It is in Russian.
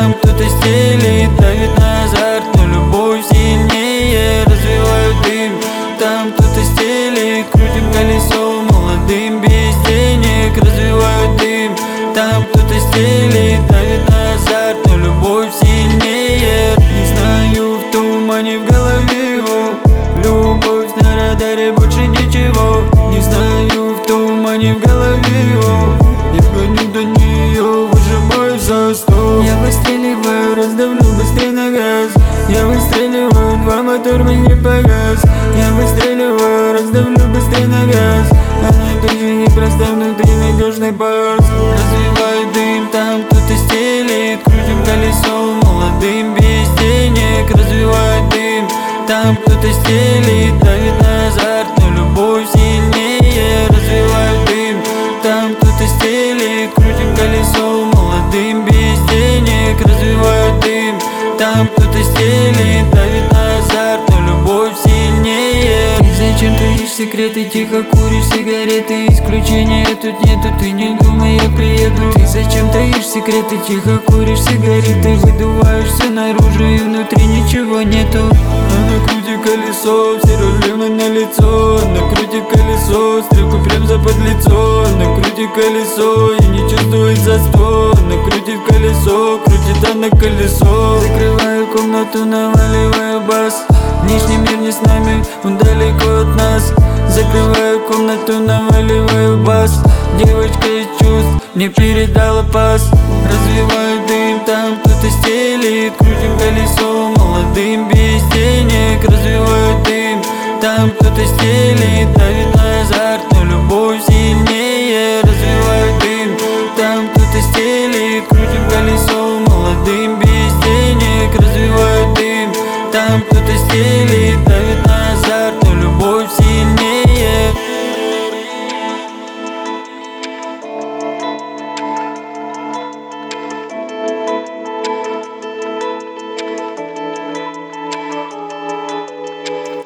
Там кто-то стелит, давит на азарт, но любовь сильнее, развивает дым. Там кто-то стелит, крутим колесо, молодым без денег, развивает дым. Там кто-то стелит, давит на азарт, но любовь сильнее. Не знаю, в тумане в голове его, любовь на радаре, больше ничего. Не знаю, в тумане в голове его, я гоню до нее, выжимаю за стол. Я выстреливаю, раздавлю быстрее на газ. Я выстреливаю, два мотор мне погас. Я выстреливаю, раздавлю быстрее на газ. Она тоже непроста, внутри надежный пас. Развивает дым, там кто-то стелит, крутим колесо, молодым без денег, развивает дым. Там кто-то стелит, давит на азарт, но любовь сильнее, развивает дым. Там кто-то стелит, крутим колесо, молодым без денег, развивает дым. Там кто-то стелит, давит на азарт, но любовь сильнее. Ты зачем таишь секреты, тихо куришь сигареты? Исключения тут нету, ты не думай, я приеду. Ты зачем таишь секреты, тихо куришь сигареты? Выдуваешь все наружу и внутри ничего нету. На крути колесо, все проблемы на лицо. На крути колесо, стрелку прям за подлицо. На крути колесо и не чувствует застой. Накрутит колесо, крутит она колесо. Закрываю комнату, наваливаю бас. Внешний мир не с нами, он далеко от нас. Закрываю комнату, наваливаю бас. Девочка из чувств мне передала пас. Развиваю дым, там кто-то стелит, крутим колесо, молодым без денег, развиваю дым. Там кто-то стелит, давит на азарт, но любовь сильнее, развиваю дым. Там кто-то стелит, крутим колесо, молодым без денег, развиваю дым. Там кто-то стелит.